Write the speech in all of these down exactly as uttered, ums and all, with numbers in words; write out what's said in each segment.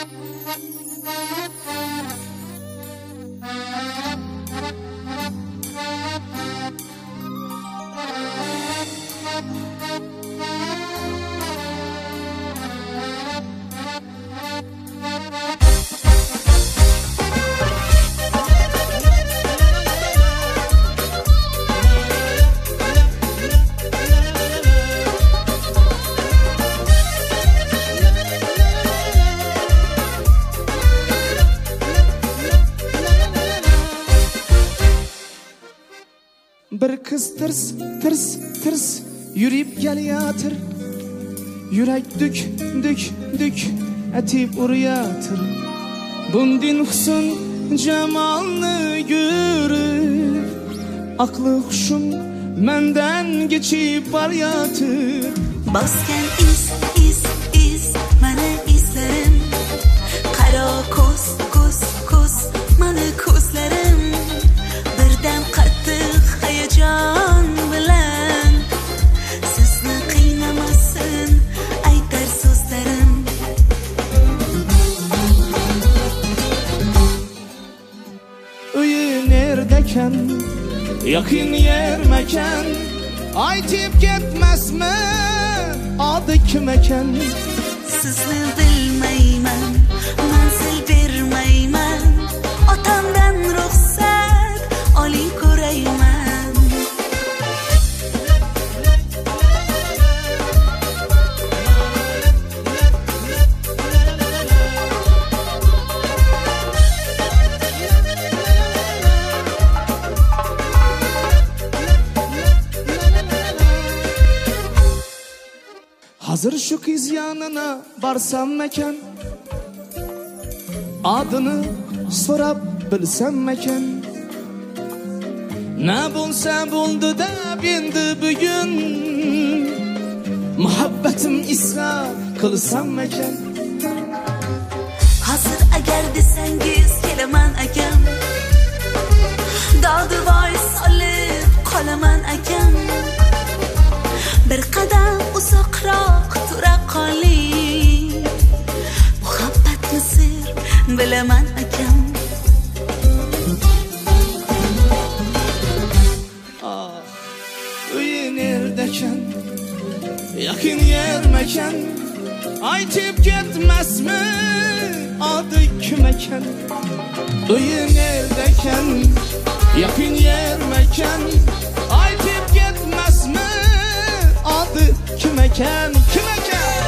Bir kız tırs tırs tırs yürüyüp geliyadır. Yürek dük dük dük etip uruyatır. Bundin husn cemalını görüp aklı huşum menden geçip bariyatır. Basken iz iz iz bana izlerim. Kara kus kus kus bana kuslarım. Birden qattiq hayajon bilan sizni qiynamasin aytar so'zlarim. Uyi nerdekan, yaqin yer mekan, aytib ketmasmi adı kim ekan? Sizni bilmayman, manzil bermayman, otamdan ruxsat oling ko'rayman. Hazır şu kız yanına barsam mekan, adını sorab bilsem mekan. Ne bulsa buldu da bindi bugün, muhabbetim israr kılsam mekan. Hazır agar desangiz kelaman akam, dodi voy solib qolaman akam. Bir qadam uzoqroq tura qoling, muhabbatni sir bilaman akam. Ah, uyi nerdekan, yaqin yer mekan, aytib ketmasmi adı kim ekan? Uyi nerdekan, yaqin yer mekan, aytib ketmasmi adı kim ekan? Kim ekan?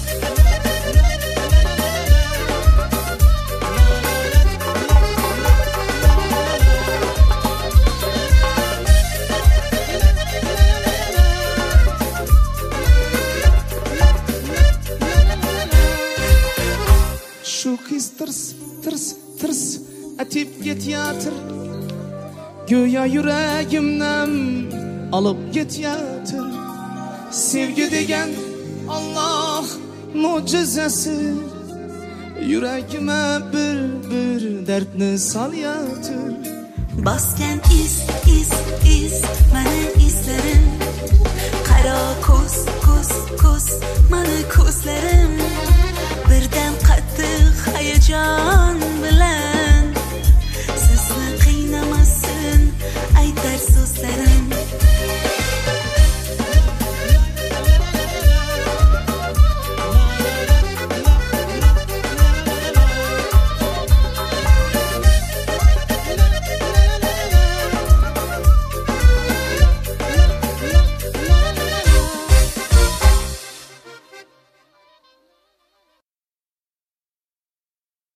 Şu kız tırs tırs tırs etip ketyatir. Göya yüreğimden alıp ketyatir. Sevgi degen Allah mucizesi, yüreğime bir bir dertni salyatır. Basken iz iz iz bana izlerim. Qaro kus kus kus bana ko'zlarim. Birdan qattiq hayajon bilan sizni qiynamasin aytar so'zlarim.